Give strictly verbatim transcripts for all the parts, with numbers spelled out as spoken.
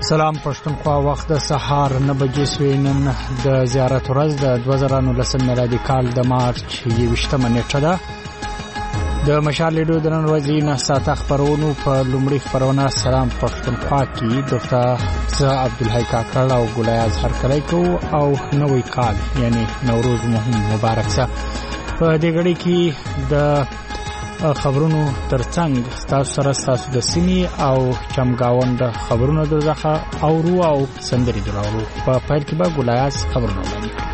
سلام پښتونخوا، وخت د سهار نه بجې سوې. نن د زیارت ورځ د دوه زره نولسم میلادي کال د مارچ یوویشتمه نیټه ده. د مشال لیډو د نن ورځې نه ساعته خپرونو په لومړي خپرونه سلام پښتونخوا کې دکتور زه عبدالحی کاکړ او ګلای اظهر کړی کوو او نوی کال یعنی نوروز مهم مبارک شه. په دې غړي کې د خبرونو ترڅنګ تاسو سره تاسو د سیمې او چمګاوند خبرونو درځه او رو او سندري درو. په پیل کې به ګلایاس خبرونه وړاندې کړي.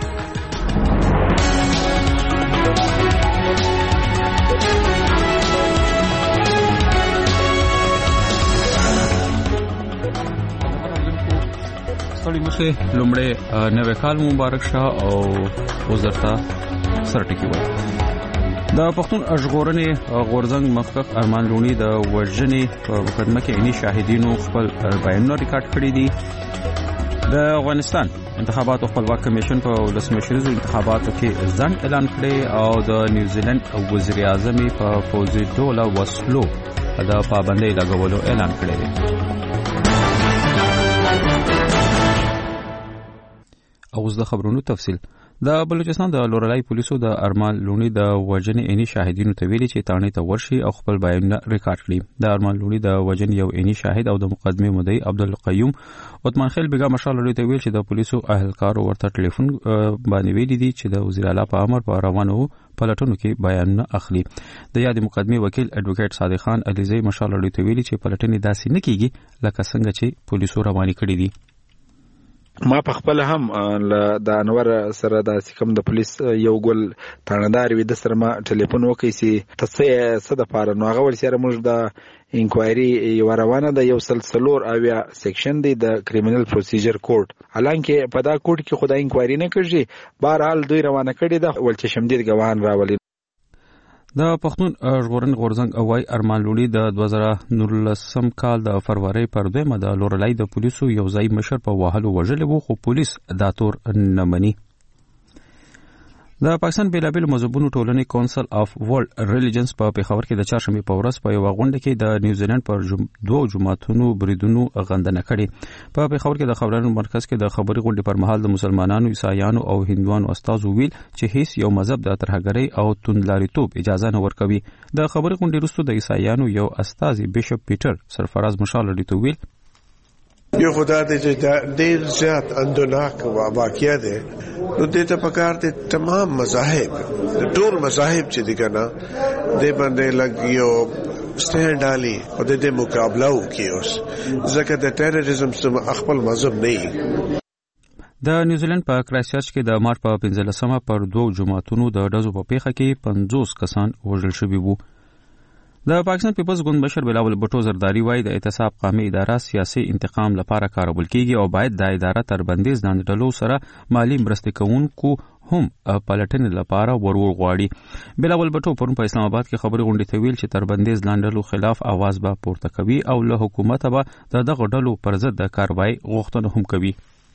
ستړي مشه لومړی نوی کال مبارک شه او وزرتا سرټکی وایي. د پښتون ژغورنې غورځنګ مخکښ ارمان لونی د وژنې په مقدمه کې عیني شاهدینو خپل بیانونه ریکارډ کړي دي. د افغانستان انتخاباتو خپلواک کمیشن په ولسمشریزو انتخاباتو کې ځنډ اعلان کړي او د نیوزیلند وزیر اعظم په پوځي ډول وسلو د پابندۍ لګولو اعلان کړی دی. اوس د خبرونو تفصیل. د بلوچستان د لورلای پولیسو د ارمان لونی د وژنې عیني شاهدینو ته ویلي چې تانې ته ورشي او خپل بیانونه ریکارډ کړي. د ارمان لونی د وژنې یو عیني شاهد او د مقدمې مدعي عبدالقیوم عثمان خیل بیگا مشال لوري ته ویل چې د پولیسو اهلکارو ورته ټلیفون باندې ویلي دي چې د وزیر اعلی په امر په روانو پلټونو کې بیانونه اخلي. د یادې مقدمې وکیل اډوکیټ صادق خان علیزی مشال لوري ته ویلي چې پلټنې داسې نه کیږي لکه څنګه چې پولیسو رواني کړي دي. ما په خپل هم د انور سره د سکم د پولیس یو ګل تاندار وي د سره ما ټلیفون وکړي چې تاسو څه د پاره نو هغه ول سره موږ د انکوایري یو روانه د یو سلسلور اویا سیکشن دی د کریمینل پروسیجر کوډ. حالانکه په دا کوډ کې خدای انکوایري نه کړي، بهرحال دوی روانه کړي د ولچ شمدید ګواهان راولي. د پښتون ژغورنې غورځنګ اوای ارمان لونی د دوه زره نولسم کال د فروری پر دویمه د لورلای د پولیسو یو ځای مشر په وهلو وژلی وو، خو پولیس دا تور نه مني. د پاکستان بیلابیل مذهبونو ټولنې کونسل اف ورلد ریلیجنز په پیښور کې د چهارشنبې په ورځ په یو غونډه کې د نیوزیلند پر جم... دوه جماعتونو بریدونو غندنه کړې. په پیښور کې د خبرونو مرکز کې د خبري غونډې پر مهال د مسلمانانو، عیسایانو او هندوانو استازو ویل چې هیڅ یو مذهب د ترهګرۍ او توندلاریتوب اجازه نه ورکوي. د خبري غونډې وروسته د عیسایانو یو استازي بیشپ پیټر سرفراز مشال لري ویل یو خدا دې چې ډېر زیات اندوناک واقعیا ده نو دې ته پکار دي تمام مذاهب ټول مذاهب چې دي کنه دې باندې لګ یو سټینډ علی او دې مقابله وکي اوس ځکه د ټیرریزم سره خپل مذهب نه. د نیوزیلند په کرایسټ چرچ کې د مارچ په پنځلسمه پر دوه جماعتونو د ډزو په پیښه کې پنځوس کسان وژل شوي وو. د پاکستان پیپلز ګوند مشر بلاول بټو زرداری وایي د اعتصاب قومي اداره سیاسي انتقام لپاره کارول کیږي او باید د اداره تر بندیز لاندې ډلو سره مالی مرستې کوونکو هم پلټنې لپاره ورور غواړي. بلاول بټو پرون په اسلام آباد کې خبري غونډې ته ویل چې تر بندیز لاندې ډلو خلاف आवाज به پورته کوي او له حکومت به د دغه ډلو پر ضد د کاروایی غوښتنه هم کوي.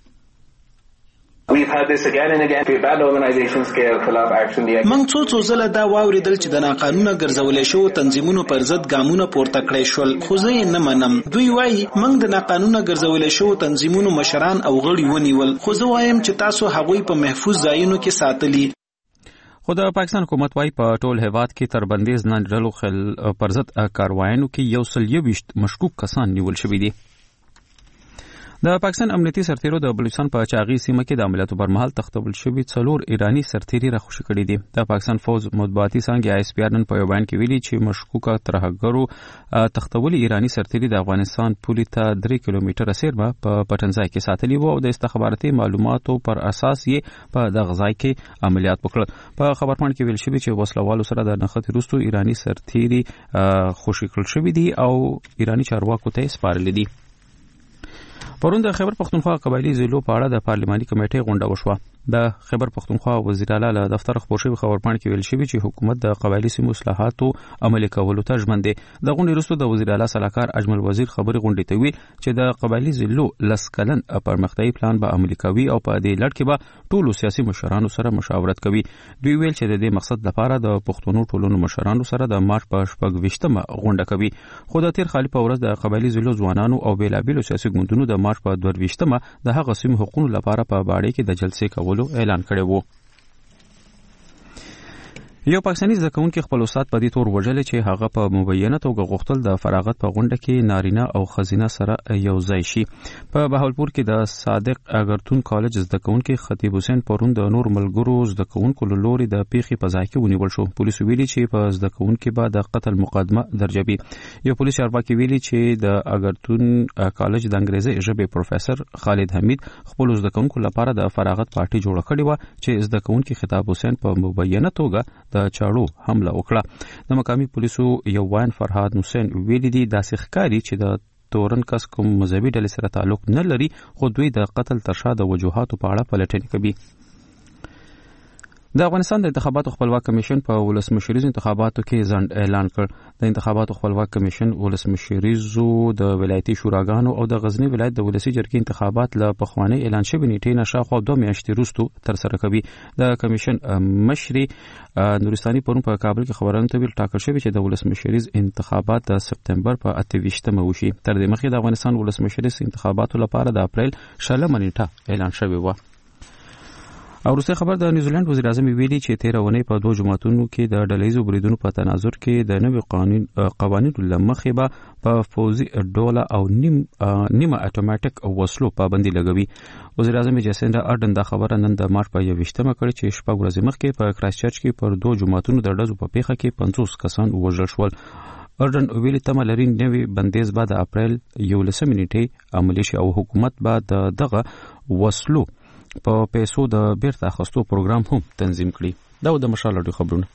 We've had this again and again. We've had organizations کې خلاف اکشن دی. موږ څو څو ځله دا واوریدل چې د ناقانونه ګرځولې شو تنظیمونو پر ضد ګامونه پورته کړی شول، خو زه یې نه منم. دوی وایي موږ د ناقانونه ګرځولې شو تنظیمونو مشران او غړي ونیول، خو زه وایم چې تاسو هغوی په محفوظ ځایونو کې ساتلي. خو د پاکستان حکومت وايي په ټول هیواد کې تر بندیز لاندې ډلو خل پر ضد کاروایانو کې یو سل یوویشت مشکوک کسان نیول شوي دي. د پاکستان امنیتي سرتیرو د بلوچستان په چاغي سیمه کې د عملیاتو پر مهال تختول شوي څلور ایرانی سرتیري راخوشي کړي دي. د پاکستان فوج مطبوعاتي څنګه آی اس پی آر نن په یو بیان کې ویلي چې مشکوکه ترهګرو تختولي ایرانی سرتیري د افغانستان پولې ته درې کیلومتره سیرمه په پټنځای کې ساتلي وو او د استخباراتي معلوماتو پر اساس یې په دغه ځای کې عملیات وکړل. په خبرپاڼه کې ویل شوی چې وسلوالو سره د نښتې وروسته ایرانی سرتیري خوشي کړل شوی دي او ایرانی چارواکو ته سپارل دي. پرون د خیبر پښتونخوا قبایلی ضلعو په اړه د پارلماني کمیټې غونډه وشوه. د خیبر پختونخوا وزیر اعلی له دفتر خبر شوی خبرپاڼه کې ویل شوی چې حکومت د قبایلی سیمو اصلاحاتو عملي کولو ته ژمن دی. د غونډې وروسته د وزیر اعلی سلاکار اجمل وزیر خبري غونډې ته وی چې د قبایلی ضلعو لس کلن پرمختیايي پلان به عملي کوي او په دې لړ کې به ټولو سیاسي مشرانو سره مشاورت کوي. دوی ویل چې د دې مقصد لپاره د پښتونو ټولنو مشرانو سره د مارچ په شپږ ویشتمه غونډه کوي. خو د تیر خالي په ورځ د قبایلی ضلعو ځوانانو او بیلابیلو سیاسي ګوندونو د مارچ په دوه ویشتمه د هغه سیمو حقوقو لپاره په باړې کې د جلسې کولو اعلان کړی وو. یو پاکستاني ځکهونکي خپل استاد په دې تور وژل چې هغه په مبینه توګه غوښتل د فراغت په غونډه کې نارینه او خزینه سره یو ځای شي. په بهاولپور کې د صادق اګرتون کالج ځکهونکي خطیب حسین پرون د نور ملګرو ځکهونکو له لوري د پیښې په ځای کې ونیول شو. پولیس ویلي چې په ځکهونکي به د قتل مقدمه درج وي. یو پولیس چارواکي ویلي چې د اګرتون کالج د انګریزي ژبې پروفیسور خالد حمید خپل ځکهونکو لپاره د فراغت پارټي جوړه کړې و چې ځکهونکي خطاب حسین په مبینه توګه د چاړو حمله وکړه. د مقامي پولیسو یو وان فرهاد حسین ویلي دي داسې ښکاري چې د تورن کس کوم مذهبي ډلې سره تعلق نه لري خو دوی د قتل تر شا د وجوهاتو په اړه پلټنې کوي. د افغانستان د انتخاباتو خپلواک کمیشن په ولسمشریزو انتخاباتو کې ځنډ اعلان کړ. د انتخاباتو خپلواک کمیشن ولسمشریزو د ولایتي شوراګانو او د غزنی ولایت د ولسی جرګې انتخابات له پخوانی اعلان شوی نیټې نه شاوخوا دوه میاشتې وروسته ترسره کوي. د کمیشن مشري نورستاني پرون په کابل کې خبرونه ته ویل ټاکل شوی چې د ولسمشریز انتخابات د سپتمبر په اته ویشتمه وشي. تر دې مخکې د افغانستان ولسمشریز انتخاباتو لپاره د اپریل شلمه نیټه اعلان شوی و. او وروسته خبر د نیوزیلند وزیر اعظم ویلي چې تیر اونۍ په دوه جماعتونو کې د ډلهیزو بریدونو په تناظر کې د نوي قانون قوانینو له مخې به په فوزي ډوله او نیم نیمه اتوماتیک وسلو پابندي لګوي. وزیر اعظم جیسنډا ارډن دا خبره نن د مارچ په یوویشتمه کړې چې شپږ ورځې مخکې په کرایسټ چرچ کې پر دوه جماعتونو د ډزو په پیښه کې پنځوس کسان وژل شول. اردن ویلي تمه لري نوی بندیز به د اپریل یولسمې نیټې عملي شي او حکومت به د دغه وسلو په پیسو د بیرته اخیستو پروګرام هم تنظیم کړي. دا د مشال اډیو خبرونه.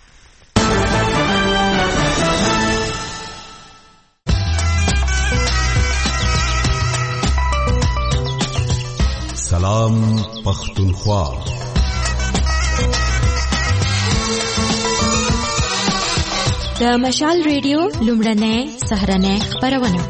سلام پختونخوا. د مشال ریډیو لومړنۍ سهرنۍ خبرونه.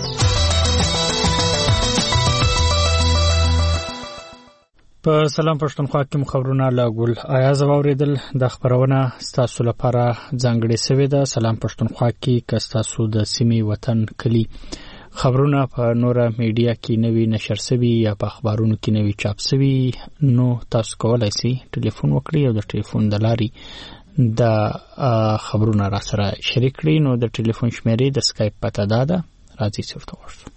په سلام پښتونخوا کې خبرونه لا ګل آیاز اوریدل. د خبرونه ستاسو لپاره ځانګړې سوي ده. سلام پښتونخوا کې که ستاسو د سیمې وطن کلی خبرونه په نوره میډیا کې نوي نشر سوي یا په اخبارونو کې نوي چاپ سوي نو تاسو کولای شئ ټلیفون وکړئ او د ټلیفون د لارې د خبرونه را سره شریک کړئ. نو د ټلیفون شمیرې د سکایپ پته ده ده راځي چرته ورسو.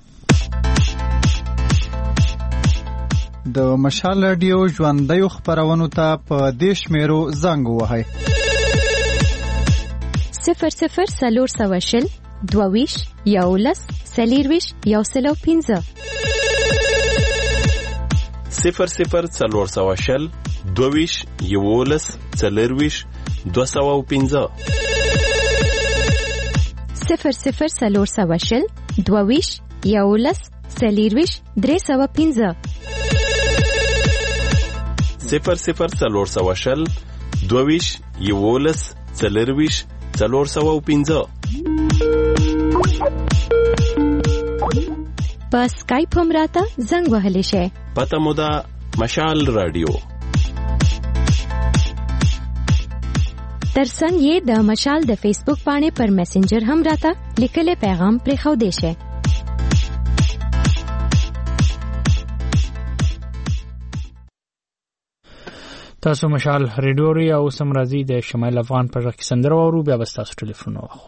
د مشال رادیو ژوندۍ خبرونو ته په دیش میرو زنګ وهاي صفر صفر سلور سواشل دوویش یولس سلیرویش یوسلو پینزه صفر صفر سلور سواشل دوویش یولس سلیرویش دو سو پینزه صفر صفر سلور سواشل دوویش یولس سلیرویش درې سو پینزه صفر صفر سلور سواشل دوویش یولس سلیرویش سلور سو پینزه. په سکایپ هم راته زنګ وهلی شي. پته مو ده مشال رادیو. ترڅنګ یې د مشال د فیسبوک باندې پر میسنجر هم راته لیکلي پیغام پرې خو دی شي. تاسو مشال ریډیو او سمرازي د شمال افغان پر کې سندره ورو بیا بس تاسو ټلیفون واخو.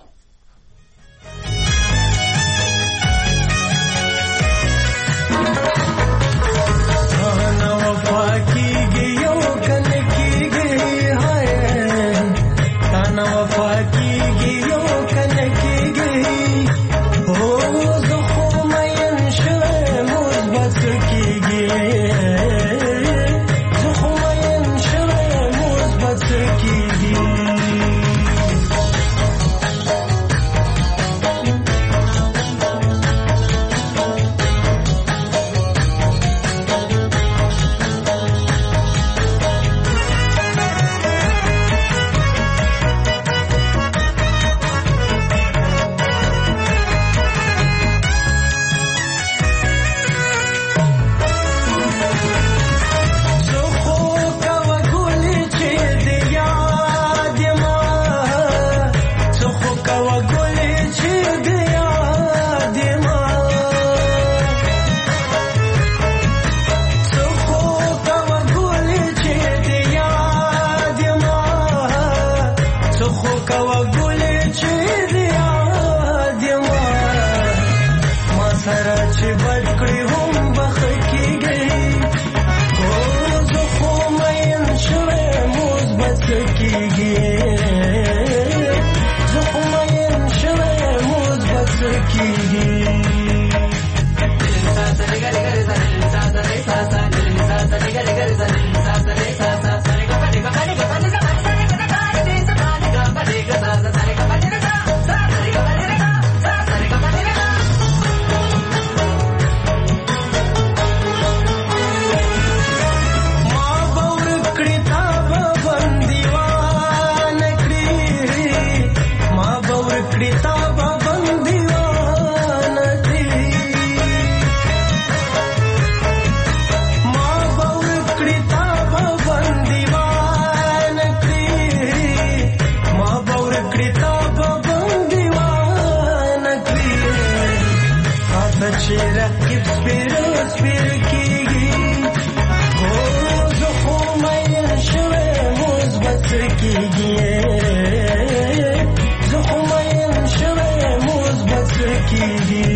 کیږي زه خو مین شوی موز بس کیږي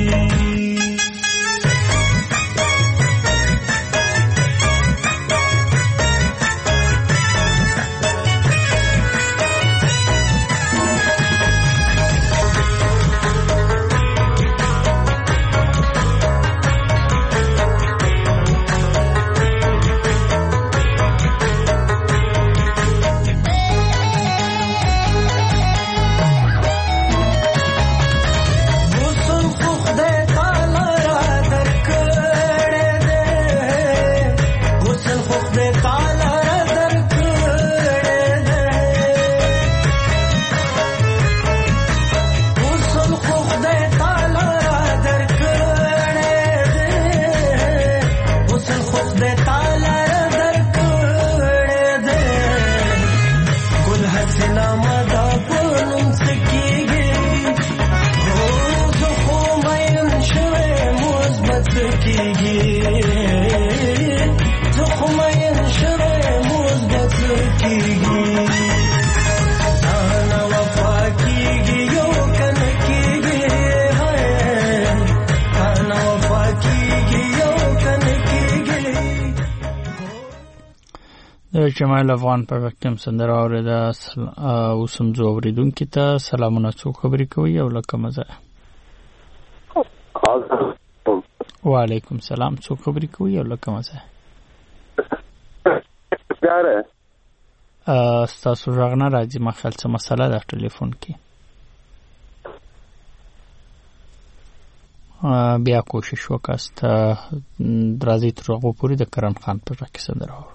جمال افغان په وکتم سندره اوریده او سمزو اوریدونکو ته سلامونه څو خبرې کوي او لکه مزه وعلیکم سلام څو خبرې کوي او لکه مزه ګاره تاسو راغنه راځي ما خپل څه مسله ده ټلیفون کې بیا کوشش وکاست درازي تر هغه پورې د کرن خان په کې سندره اورو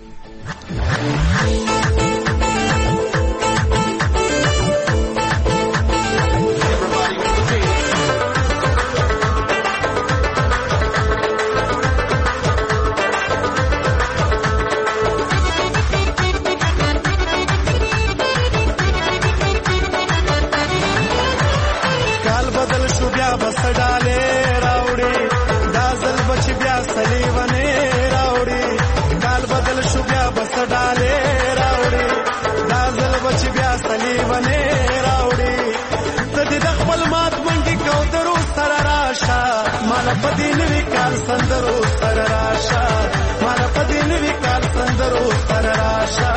کال بدل شو بیا بس ډاله راوړي دا ځل بچ بیا سلیونه راوړي کال بدل شو بیا بس ډاله راوړي دا ځل بچ بیا سلیونه راوړي ته دې د خپل مات منډي کو درو سره راشه مال پدې نوي کال سندرو سره راشه مال پدې نوي کال سندرو سره راشه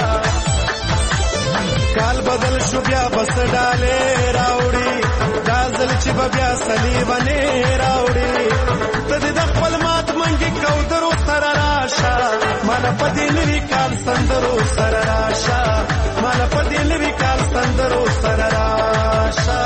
کال بدل شو بیا بس ډاله راوړي دا ځل چې بیا سلیونه راوړي ته دې د خپل مات منډي کو درو سره راشه مال پدې نوي کال سندرو سره راشه مال پدې نوي کال سندرو سره راشه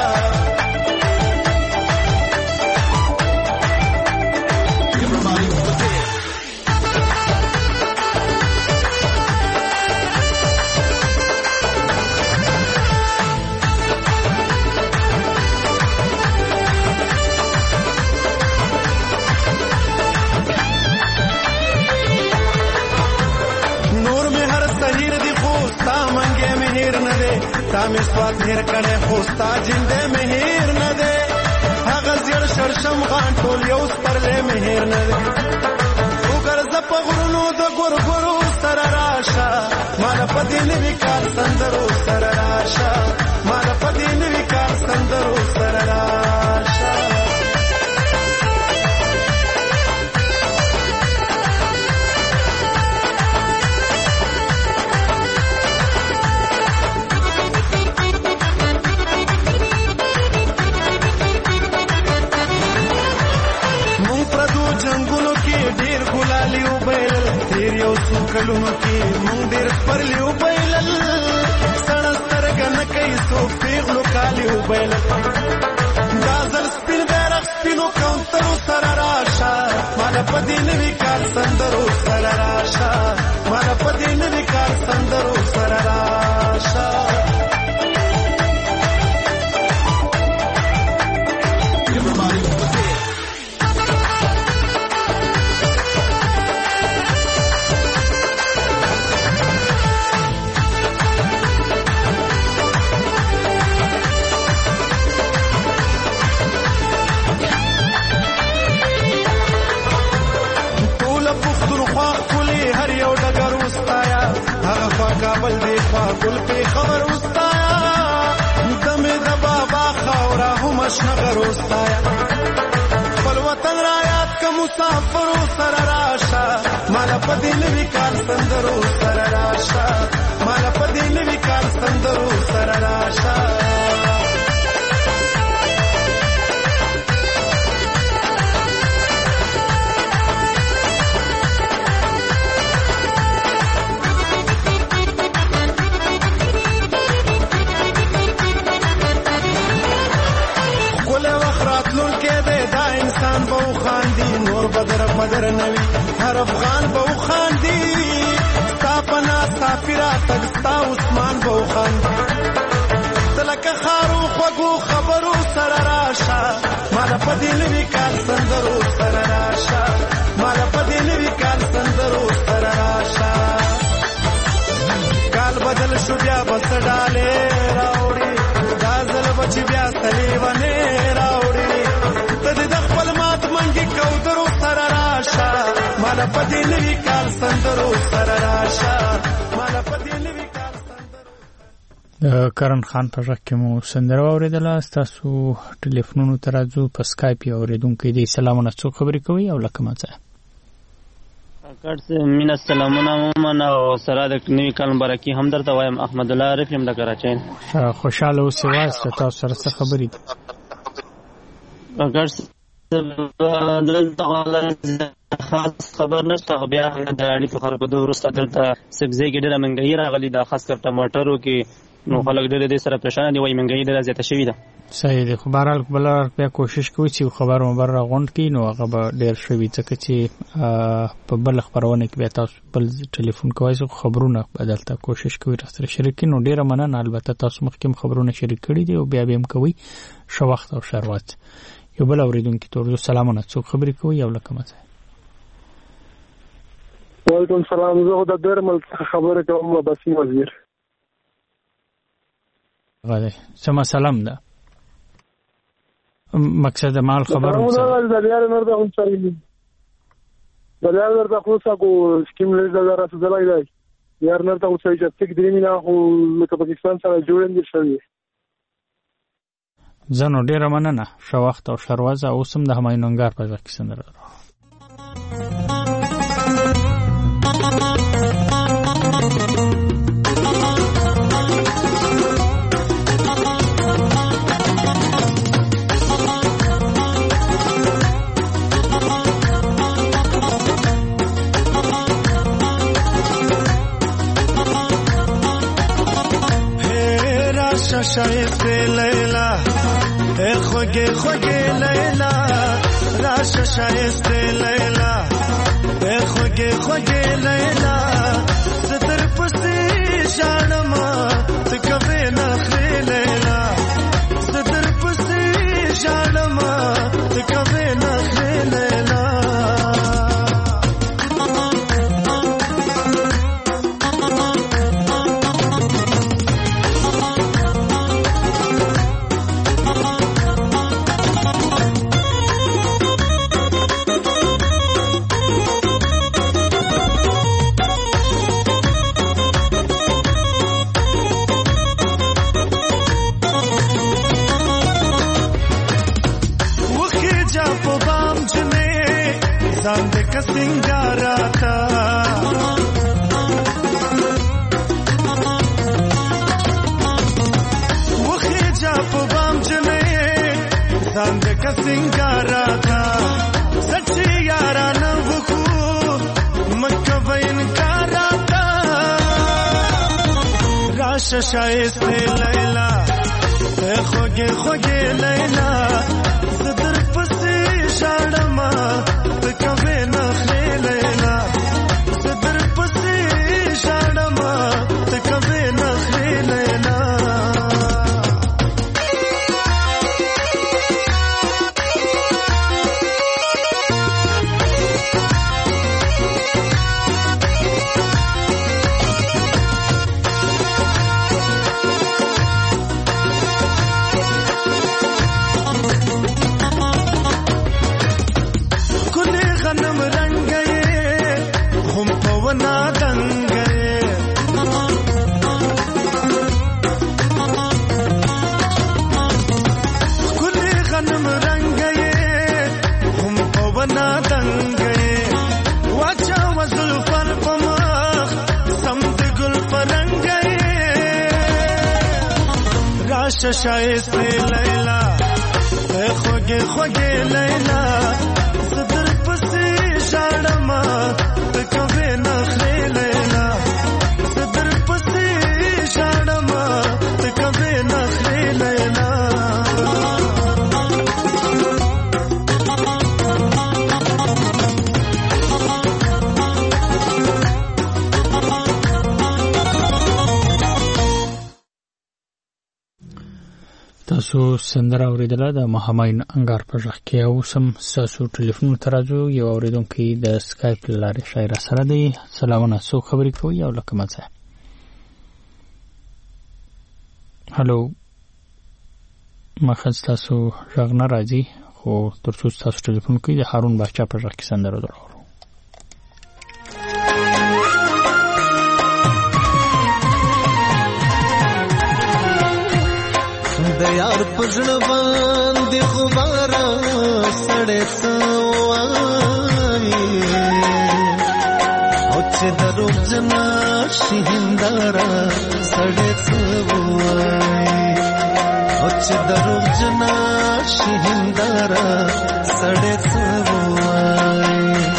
تامې سواد هیر کړي خوستا جنده مهیر نه ده هغه زړ شرشم غان ټول یو سپرلې مهیر نه ده وګرځ په غرونو د ګورګورو سره راشه مال پدې نوي کال سندرو سره راشه مال پدې نوي کال سندرو سره راشه کلونو کې مونږ ډېر پرلیو بایلل سړه سترګه نه کوي څوک پیغلو کالیو بایلل دا ځل سپین بیرغ سپینو کوترو سره راشه ماله په دې نوي کال سندرو سره راشه ماله په دې نوي کال سندرو سره راشه کابل دی خوا ګل په خبر وستایا دمه د بابا خاورا هم شنغر وستایا خپل وطن را یاد ک مسافر سره راشه مال په دل وکال سندرو سره راشه مال په دل وکال سندرو سره راشه نور بدر بدر نوی هر افغان بو خاندی ستا پنا سافرا تگستا عثمان بو خاندی تلک خارو خوگو خبرو سر راشا مالا پدیل وکال سندرو سر راشا مالا پدیل وکال سندرو سر راشا کال بدل شو بیا بس ڈالے راوڑی دازل بچ بیا سلیوانے راوڑی تد دخل مات منگی کودرو سر راشا مالا پدیل وکال سندرو سر راشا مالا پدیل وکال د کرن خان په ځکه مو سندره اوریدله تاسو ټلیفونونو ترازو په سکایپ اوریدونکو دې سلامونه څو خبرې کوي او لکه ماته کارت من السلامونه من او سره د نوی کال مبارکي هم درته وایم احمد الله عارف يم د کراچۍ خوشاله اوسې واسطه تاسو سره څه خبرې دي کارت دلته خاص خبر نشته بیا د اړې په خبرو د ورسته دلته سبزی کې ډېره منګي راغلي د خاص کر ټماټرو کې نو خلک ډېر دې سره پریشان دي وای منګي ډېره زیاته شوې ده صحیح دی خو بهرحال بل بیا کوشش کوي چې خبر مبر راغونډ کړي نو هغه به ډېر شوي ځکه چې په بل خبرونه کې بیا تاسو بل ټلیفون کوئ زه خبرونه بدلته کوشش کوي راستره شریک نو ډېره مننه البته تاسو مخکې خبرونه شریک کړي دي او بیا به هم کوي شو وخت او شروات یو بل اوریدونکو ته سلامونه څو خبرې کوي او لکه ماته وعلیکم السلام زه د درمل خبره کوم باسم وزیر غواړي سم سلام ده مقصد مال خبر وسه د یار نور د هم څاري د یار د خلاصه کو سکیم لږه راځي دلای دی یار نور ته وسه چې تک درې مینا خو لکه پاکستان سره جوړندل شوی زنو ډیره مننه شو وخت او شروازه اوسم د هماینونګار په ځکه سندره شایسته لیلا اے خوگے خوگے لیلا راش شایسته لیلا اے خوگے خوگے لیلا ستر پسی شانما تکوے نخری لیلا ستر پسی شانما تکوے نخری لیلا Sande ka singara tha wo khija po bam jne sande ka singara tha sachi yara na wo khu makka vain kara tha rash shaiste laila e khoge khoge laila sadr pasi shadama کبه نخلی لیلا صدر پسی شادما کبه نخلی لیلا راشه شایسته لیلا خوږې خوږې لیلا صدر پسې شاړم ته کوې نخرې لیلا صدر پسې شاړم ته کوې نخرې لیلا تاسو سندره اوریدله د محمد انګار په ژغ کې او سم تاسو ټلیفون ترازو یو اوریدونکو د اسکایپ لاره شاعر سره دی. سلامونه، سو خبرې کوي او لکه مزه. هالو مخه تاسو ژغ نه راځي خو ترڅو تاسو ټلیفون کوي د هارون بچا په ژغ کې سندره درو. د یار پزړ باندې خبره سړې سوای او چې درو جنا شهندارا سړې سوای او چې درو جنا شهندارا سړې سوای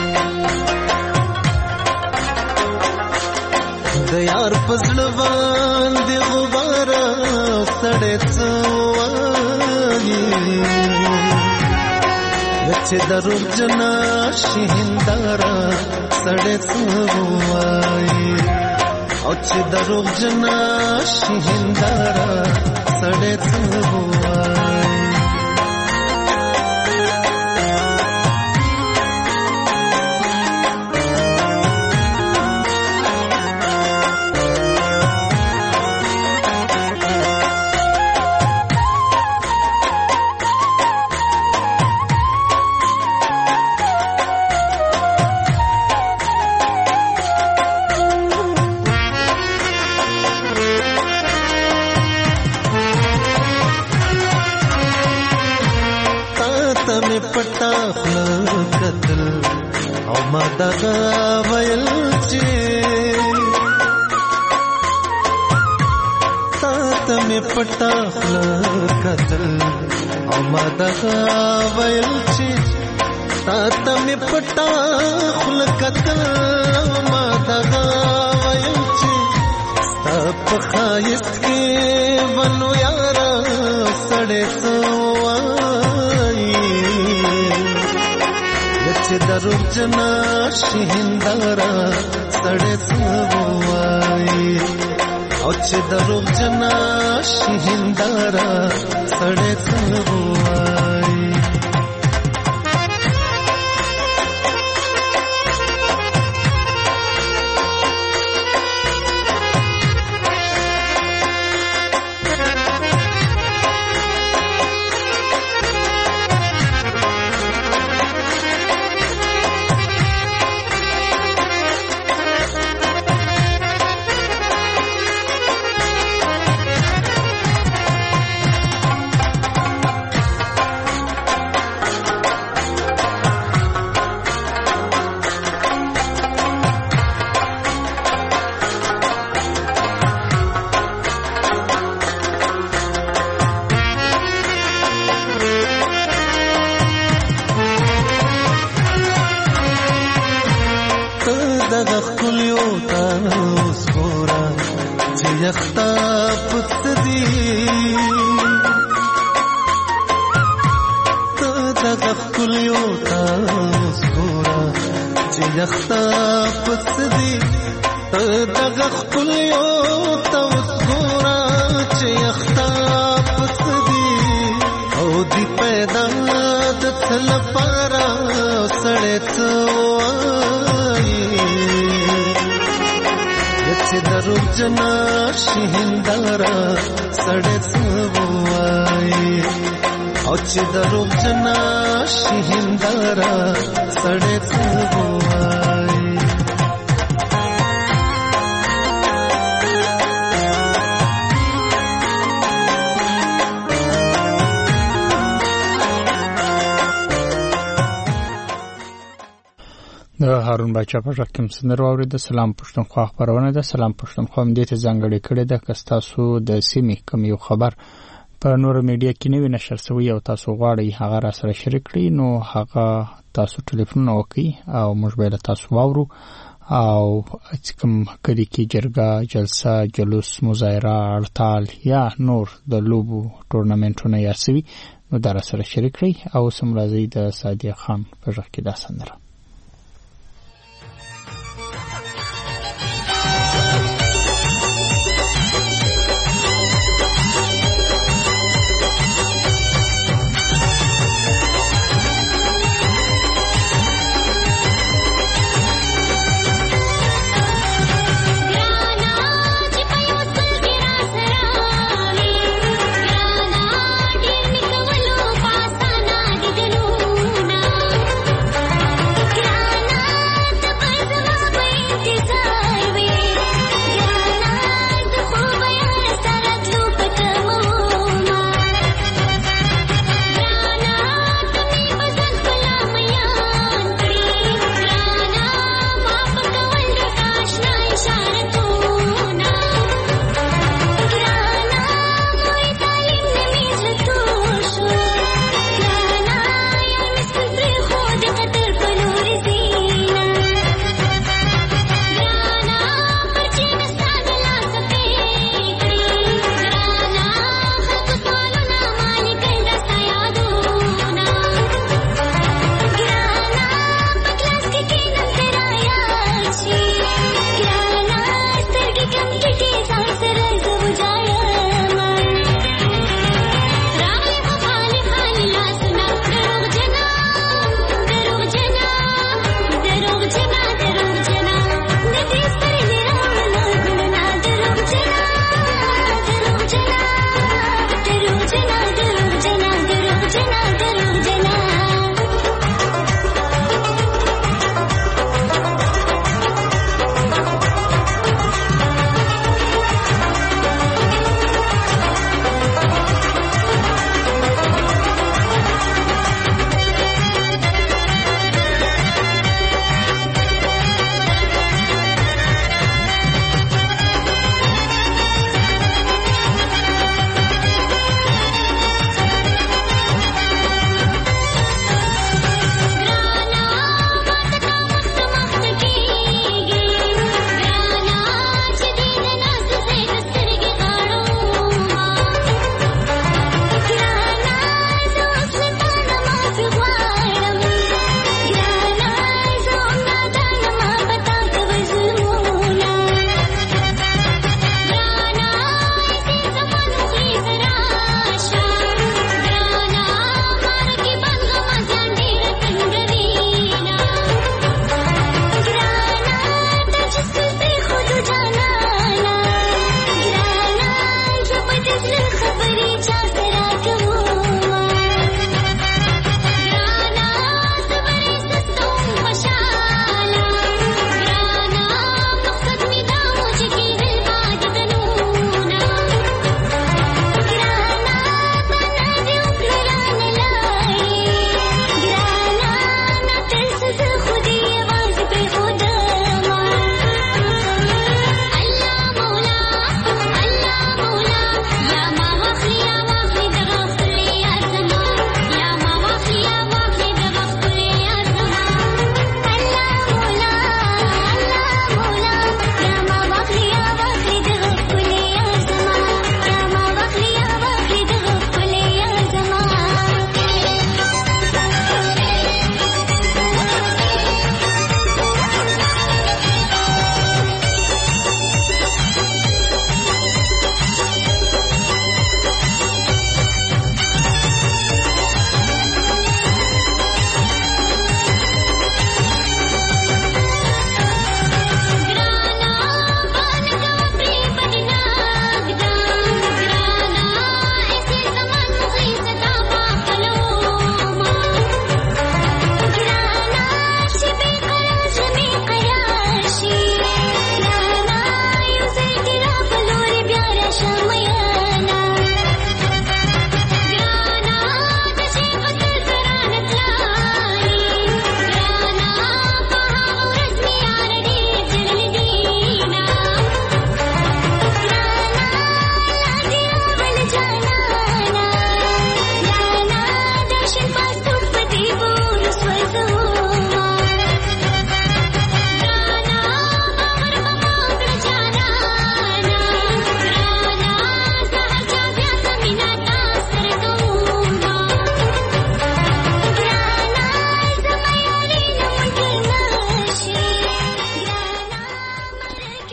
د یار پزړ باندې خبره سړې چې درو جنا شهندارا سړې سوای او چې درو جنا شهندارا سړې سوای دغه ویل چې تاسو می پټا خپل کتل او ما دغه ویل چې تاسو می پټا خپل کتل او ما دغه ویل چې تاسو خایست کې ونو یار سړې سوای چې درو جنا شهندارا سړې سوای او چې درو جنا شهندارا سړې سوای هارون بچا په رقم سندر اورید. سلام پښتونخوا خبرونه ده. سلام پښتونخوا مې ته ځانګړي کړي ده که تاسو د سیمې کوم یو خبر په نور میډیا کې نوی نشر شوی او تاسو غواړئ هغه را سره شریک کړئ نو هغه تاسو ټلیفون وکړئ او موږ به تاسو واورو او کوم کلی کې جرګه جلسه جلوس مظاهره هړتال یا نور د لوبو ټورنمنټونه یا سوي نو در سره شریک کړئ او سمرازي د سادیه خان په ځخ کې دا سندره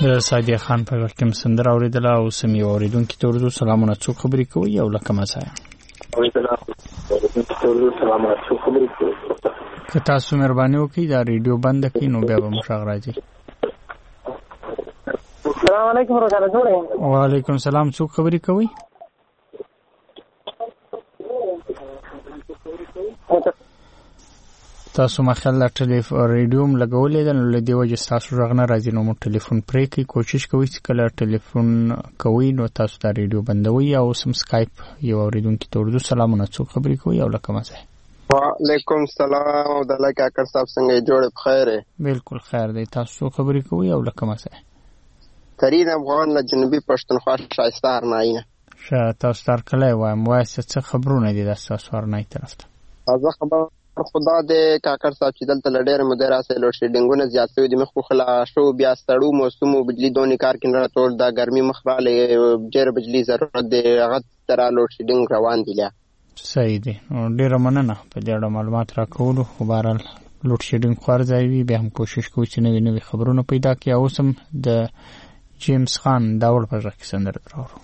سعدي خان په وخت کې سندره اوریدله او سمي اوریدونکو ته ورته سلامونه څو خبرې کوي او لکه مسایا که تاسو مهرباني وکړئ دا ریډیو بند کړئ نو بیا به مو غږ راځي. السلام علیکم ورحمۃ الله. وعلیکم السلام. څو خبرې کوي؟ تاسو مخاله ټلیفون ریډیوم لګولې ده نو لدی وجه تاسو غږ نه راځي نو مو ټلیفون پرې کی کوشش کوئ چې کله ټلیفون کوي نو تاسو دا ریډیو بندوي او سم سکایپ یو اوریدونکو ته ورته سلامونه څو خبرې کوي او لکه مزه. وعلیکم السلام او د لکه کاکر صاحب څنګه جوړ بخیر؟ بالکل خیر دی. تاسو خبرې کوي او لکه مزه. ترين افغان له جنوبي پښتونخوا شایسته ارناینه. شه تاسو تر کله وایم وایسه څه خبرونه دي د تاسو ارنای طرف ته؟ ازه خبر خدا دې کاکر صاحب چې دلته لډېر مدیر اسه لوډ شیډینګونه زیات شوي دي. مخ خلا شو بیا ستړو موسمو بجلی دونی کار کې نه ټول دا ګرمي مخراله ډېر بجلی ضرورت دی هغه تر لوډ شیډینګ روان دي. لا صحیح دی. ډېر مننه په دې اړه معلومات راکولو. خو بهرحال لوډ شیډینګ خورځای وي بیا هم کوشش کوو چې نوې نوې خبرونه پیدا کړو. اوس هم د جیمز خان داول په ځکه سندره درو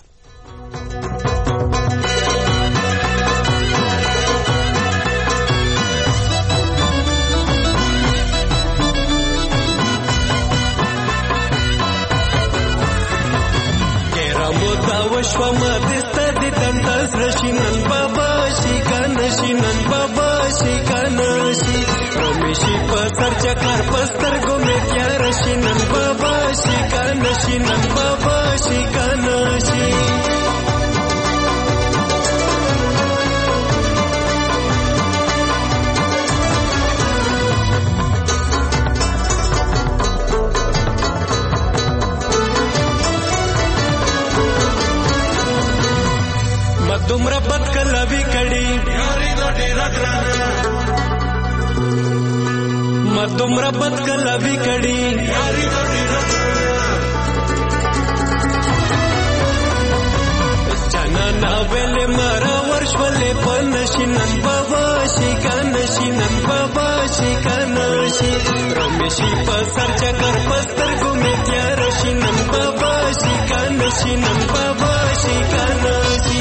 وشوا مدسته دي تنداز رشینن بابا شي کنشینن بابا شي کنشي رومشي په سر چکر پستر ګمه کیا رشینن بابا شي کنشینن بابا شي کنشي دومره بد کلوي کړي یاري د ډیر ګرانه ما دومره بد کلوي کړي یاري د ډیر ګرانه جانا نا ویلې مارا ورشولې پنشینن بابا شي کنشینن بابا شي کنشي رمشي په سر چکر پستر ګمې تیار شینن بابا شي کنشینن بابا شي کنشي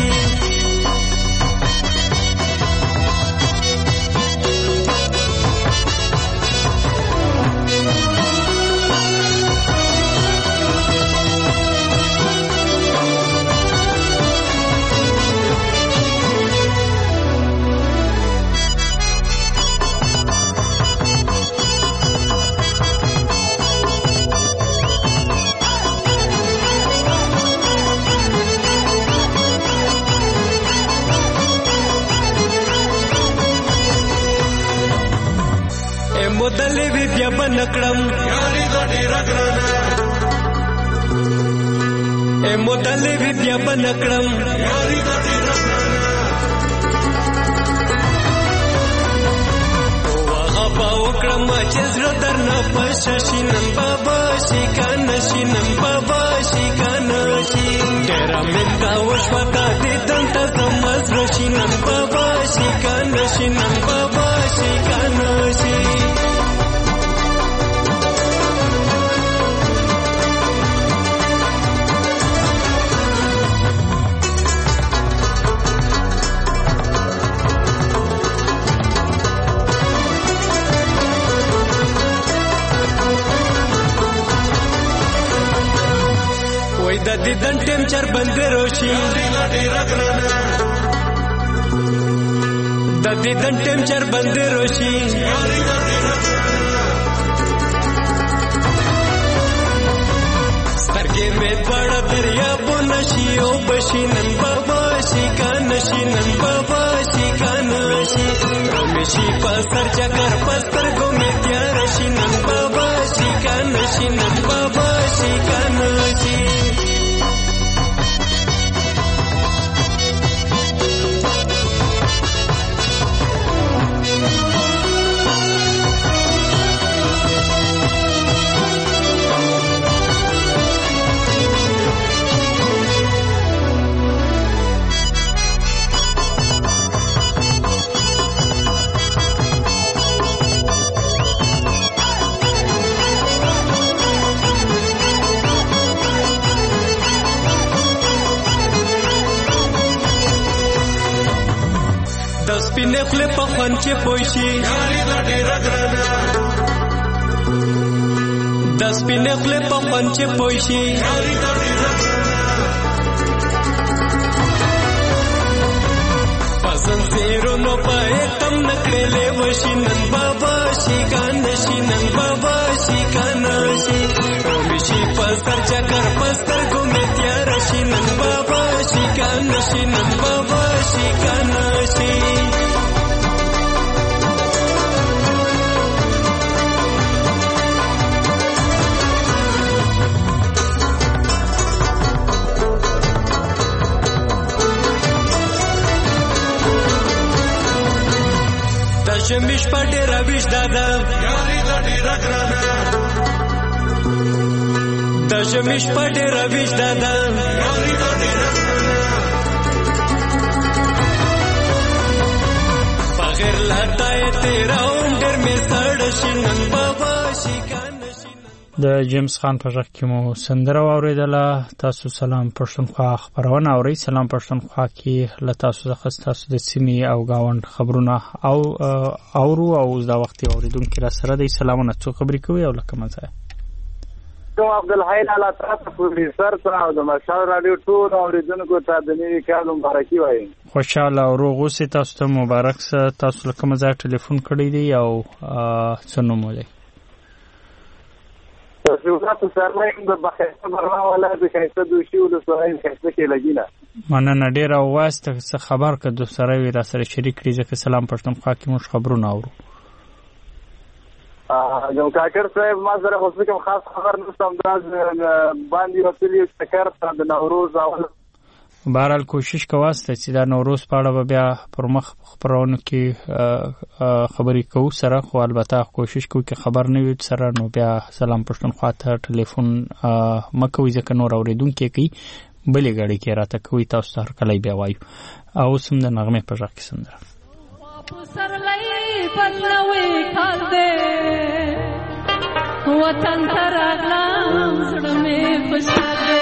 مودلې وی بیا بنکړم یاري د ډیر ګرانه اے مودلې وی بیا بنکړم یاري د ډیر ګرانه واه په وکړم چې زړه درنه پښشینن بابا شي کنشینن بابا شي کنشي ډیر مې دا وښوتا دې دنت سمز رشینن بابا شي کنشینن بابا شي کنشي د دې دن ټیم چر بند روشي د دې دن ټیم چر بند روشي سترګې مې بڑا دریا بونشي او بشینن بابا شي کنشینن بابا شي کنشي رومشي په سر چکر پستر ګمې تیار شینن بابا شي کنشینن بابا شي کنشي سپینې خولې په خوند چې پوه شي د سپینې خولې په خوند چې پوه شي په زنځیرونو په یتم نکړلې وشي نن بابا شي کان شي نن بابا شي کان شي رومي شي په سر چکر په سترګو مې تیار شي نن بابا شي کان شي نن بابا شي کان شي شمیش په ډېر ویش دادا یاري د ډېر ګرانه د شمیش په ډېر ویش دادا یاري د ډېر بغیر لټای تیرا اونډر می سړ شینن بابا شیکان د جیمز خان په ځخ کې مو سندره اوریدله. تاسو سلام پښتونخوا خبرونه اورئ. سلام پښتونخوا کې له تاسو څخه تاسو د سیمې او گاوند خبرونه او اورو او دا وخت اوریدونکو را سره د سلامونه څو خبرې کوي او لکه مزه کوم عبدالحی لاله تاسو پروډوسر او د مشال رادیو ټول اوریدونکو ته د نوي کال مبارکي وایم. خوشاله او روغ اوسئ. تاسو ته مبارک سه. تاسو لکه مزه ټلیفون کړی دی او څه نوم دی؟ تاسو سره د بخښه بروا ولا د خیسته دوشي ول سره خیسته کې لګینا مننه ډیر او واسطه څه خبر کړو سره وی را سره شریک کړي ځکه سلام پښتونخوا کې موږ خبرونه اورو. ا جو کاکر صاحب ما سره خو کوم خاص خبر نشم دا باندې وتلی تکر د نوروز اول بهرحال کوشش کواسته چې دا نوروز په اړه بیا پر مخ خبرونه کې خبرې کوو سره خو البته کوشش کوو چې خبر نه وي سره نو بیا سلام پښتونخوا ته ټلیفون مکوې ځکه نور اوریدونکو کې بلې غړي کې راته کوي تاسو هر کله بیا وایو او سم د نغمه په ځکه سندره سر لای پنوي کال دې وطن تر اغلام زړه مې خوشاله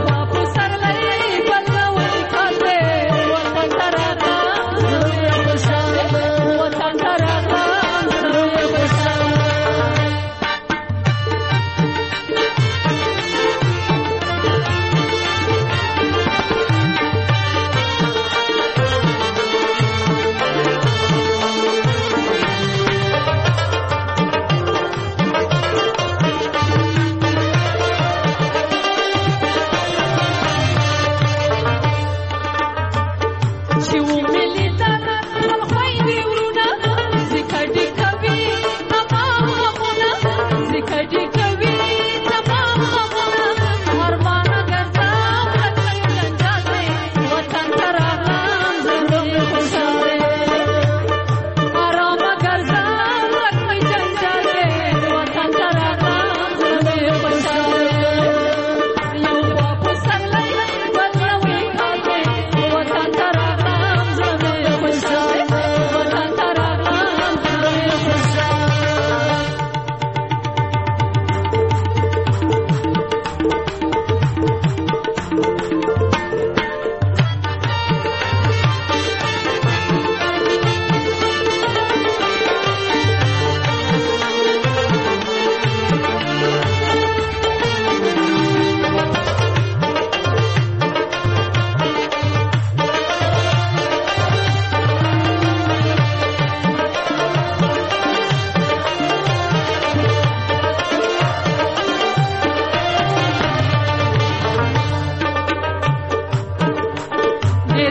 Push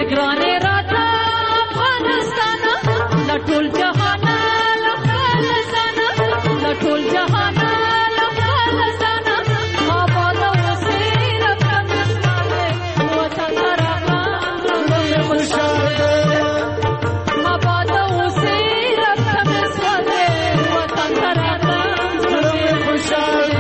ګرانې راته افغانستانه له ټول جهانه له خپل ځانه له ټول جهانه له خپل ځانه آباد اوسې ربه مې سپارې وطن ته راغلم زړه مې خوشحاله آباد اوسې ربه مې سپارې وطن ته راغلم زړه مې خوشحاله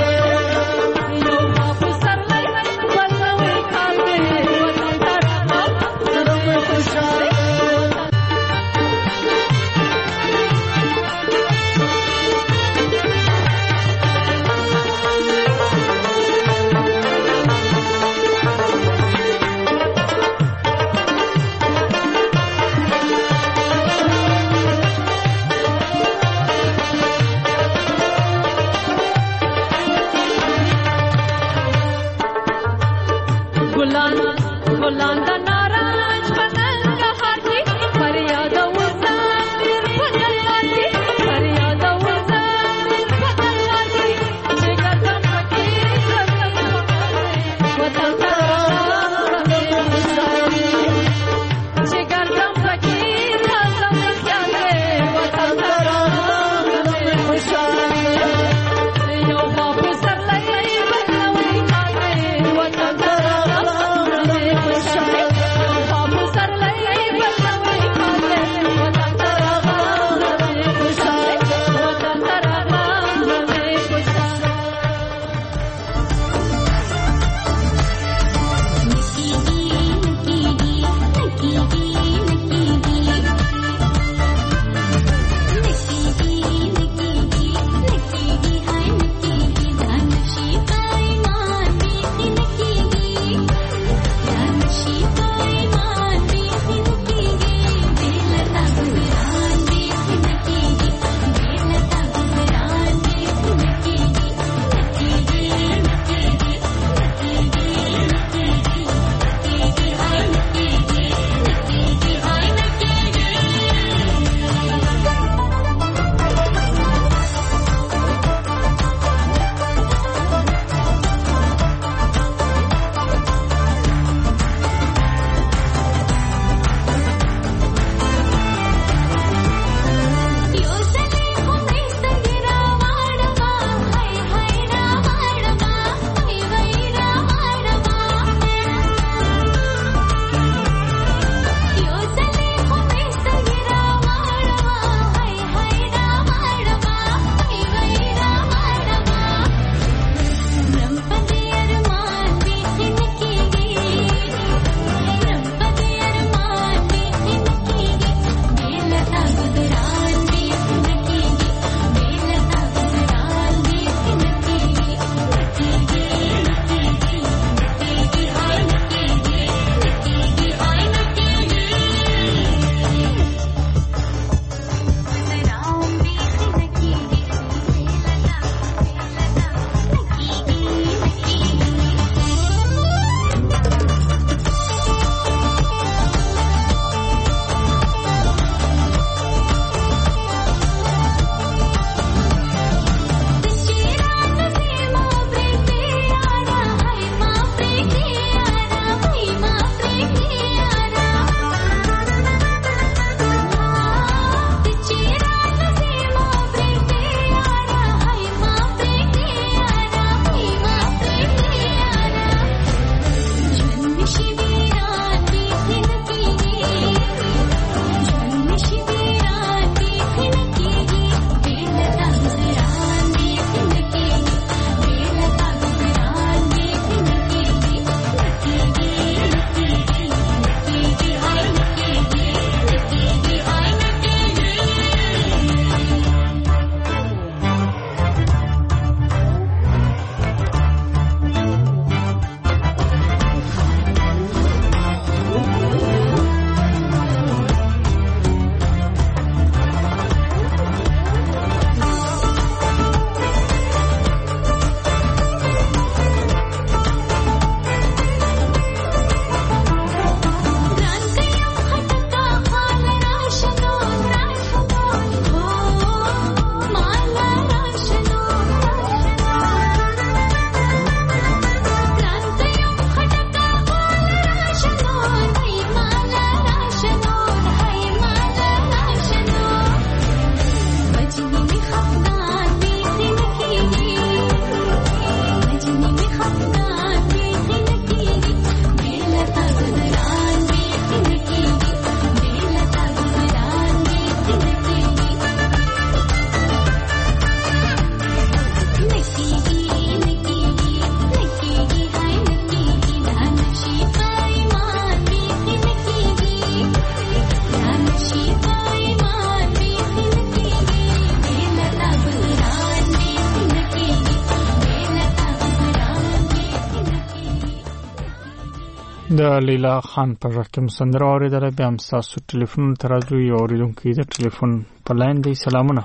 د لیلا خان په ژغ کې مسندره اورېدله. بیا هم ستاسو ټلیفون ته راځو. یو اورېدونکی د ټلیفون په لاین دی. سلامونه.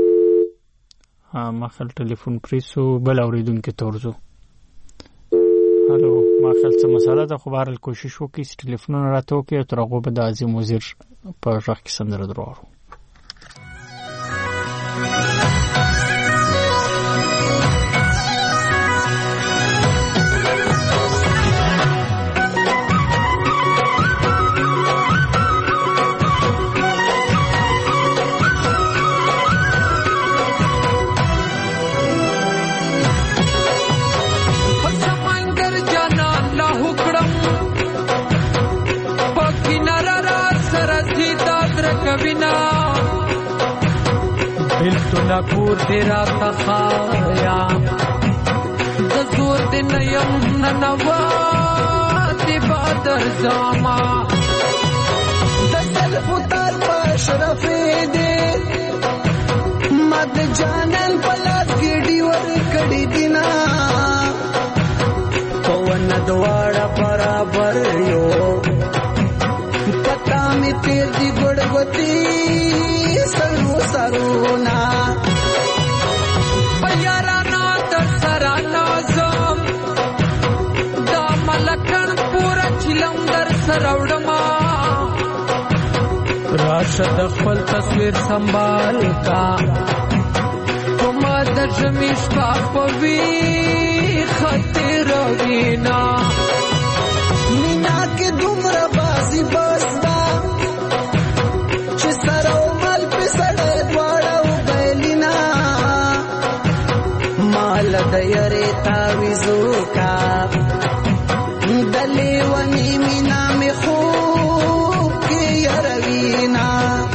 ماخل ټلیفون پریسو. بل اورېدونکی ته ورځو. هلو ماخل څه مسله ده، خو بهرحال کوشش وکړئ چې ټلیفونونه راته وکړئ او تر هغو به د عظیم وزیر په ژغ کې سندره در واورو. بلتنا کور تیرا تخایا د زور د نیم ننوات بادر زاما د سلف تر پشرف دې مد جانن پلاس ګډي ور کړي دینا پون دواړه برابر یو پتا می تیر دی ګړګوتی سرو سرونا پیارانا در سرانا زم دا ملکن پورا چلم در سروڑما راشد خپل تصویر سنبال کا کما در جمیش پاپوی خطی روینا مینا کے دمر بازی بستا چه سرو مال پی سڑے دوارو بیلینا مال دیاری تاویزو کا دلی ونی مینا می خوب کی یروینا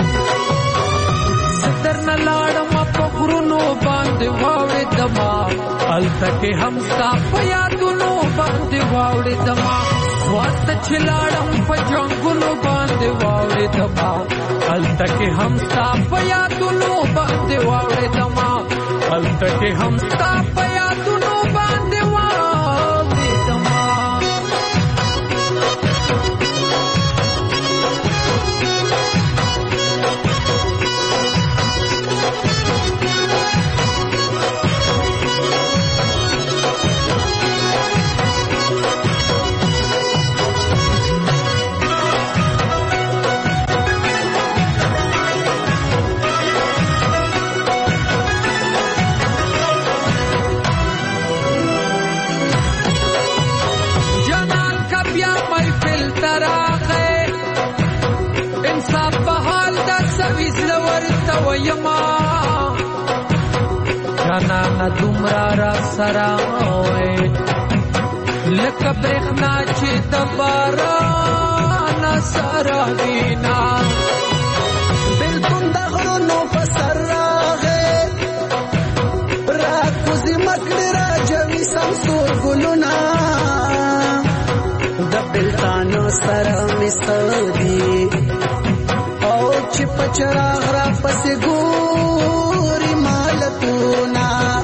ستر نلارم اپا غرونو باندی واوڑی دما التکی ہمستا پیادونو باندی واوڑی دما واسطه چلاړم په جنگونو باندې واوړې دما هلته کې هم ستا په یادونو باندې واوړې دما هلته کې هم ستا په یادونو باندې واوړې دما جانا نا دومرا را سراوے لکه برېښنا چې د باران سره وینا بلکون د غرونو په سر راغې راکوزي مکړې راجوي سمسور ګلونه د بلتانو سره مستدي او چې په چراغ را پسې ګوري مالتونه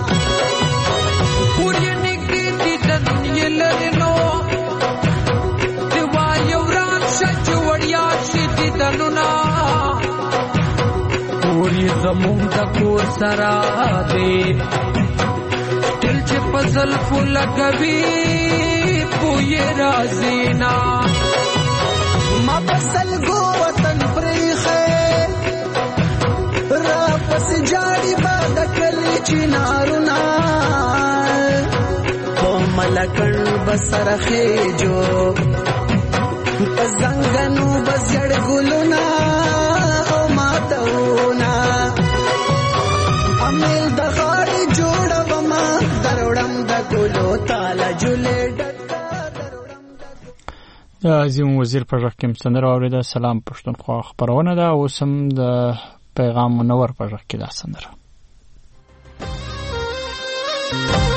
زمون د کور سرا دے دل چې پزل فل لګوي پوی رازینا ما پسل گو وطن پریخه را پس جاړي باد کلی چنارونا په ملکن بسرخه جو پزنګنو بسړ ګلونا او ماتونا امیل د غاړي جوړم ما دروړم د ګلو تالا جولې عظیم وزیر په ژغ کې مستندر اوریدا. سلام پښتونخوا خبرونه ده. اوس هم د پیغام منور په ژغ کې دا سندره